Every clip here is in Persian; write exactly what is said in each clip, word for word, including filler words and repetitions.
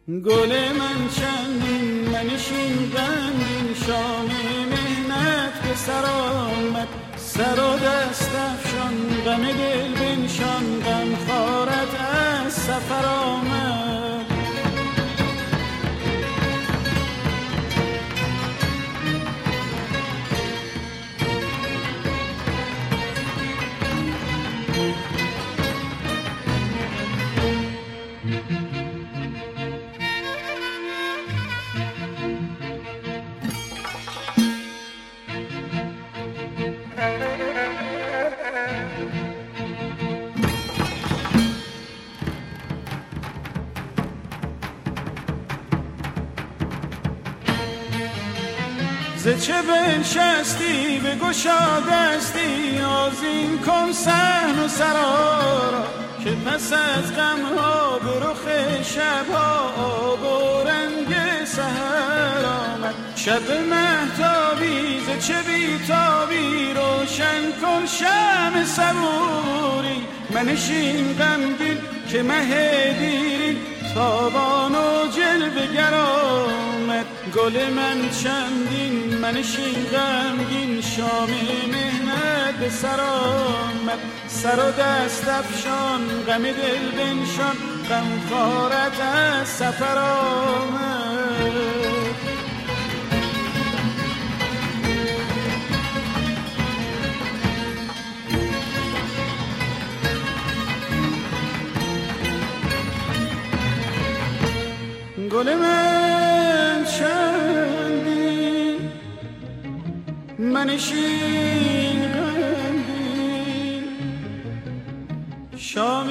گل من چندین منشین غمگین شام مهنت به سر آمد سر و دست افشان غم دل بنشان غم خارت از سفر آمد ز چه بنشستی بگشا دستی آذین کن صحن و سرا را که پس از غمها به رخ شبها آب و رنگ سحر آمد شب مهتابی ز چه بیتابی روشن کن شمع صبوری منشین غمگین که مه دیرین تابان و جلوه گر آمد گل من چندین منشین غمگین شام مهنت به سر آمد سر و دست افشان غم دل بنشان غم خارت از سفر آمد گل من چندین منشین غمگین شام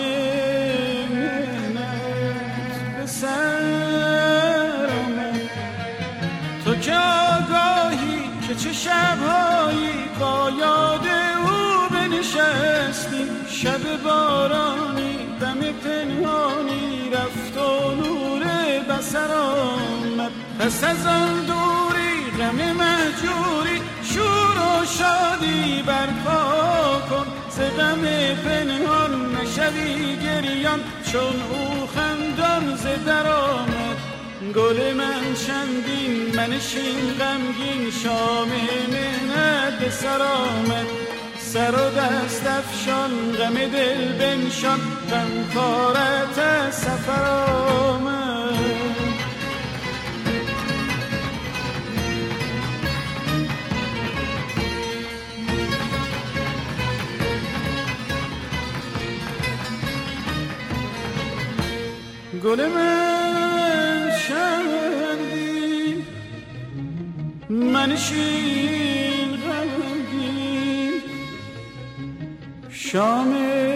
مهنت به سر آمد تو که آگاهی که چه شبهایی با یاد او بنشستی شب بارانی دم پنهانی رفت و نور بسر آمد پس از آن دوری غم مهجوری شور و شادی برپا کن ز غم پنهان نشوی گریان چون او خندان ز در آمد گل من چندین منشین غمگین شام مهنت به سر آمد سر و دست افشان غم دل بنشان غم خارت از سفر آمد گل من چندین منشین غمگین شام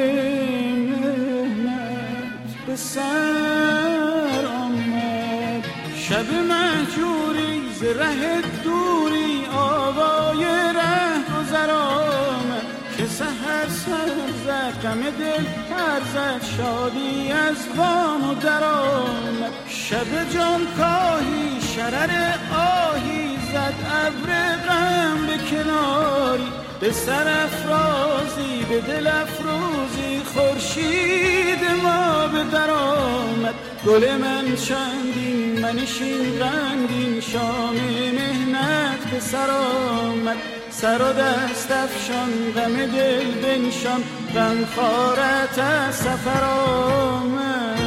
مهنت به سر آمد شب مهجوری ز ره دوری آوای ره گذر آمد که سحر سر زد غم دل پر زد شادی از بام و در آمد شب جان کاهی شرر آهی زد ابر غم به کناری به سر افرازی به دل افروزی خورشید ما به در آمد گل من چندین منشین غمگین شام مهنت به سر آمد سر و دست افشان غم دل بنشان غم خارت از سفر آمد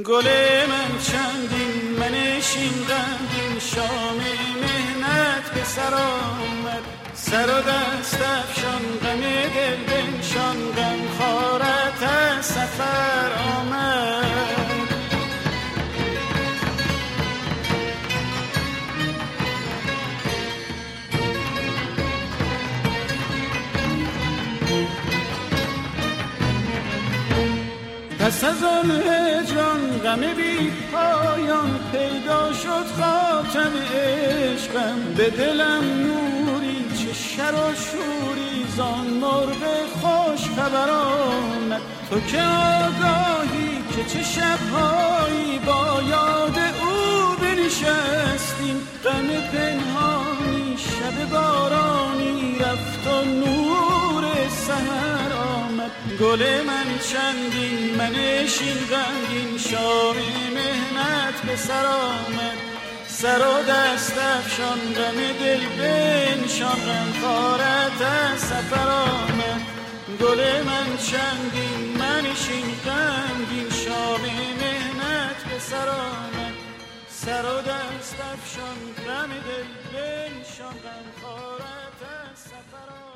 گل من چندین منشین غمگین شام مهنت به سر آمد سر و دست افشان غم دل بنشان غم خارت از سفر آمد پس از آن هجران غم بی پایان پیدا شد خاتم عشقم به دلم نوری چه شر و شوری زان مرغ خوش خبر آمد تو که آگاهی که چه شبهایی با یاد او بنشستیم غم پنهانی شب بارانی رفت و نور سحر آمد گل من چندین منشین غمگین شام مهنت به سر آمد سر و دست افشان غم دل بنشان غم خارت از سفر آمد گل من چندین منشین غمگین شام مهنت به سر آمد سر و دست افشان غم دل بنشان غم خارت از سفر آمد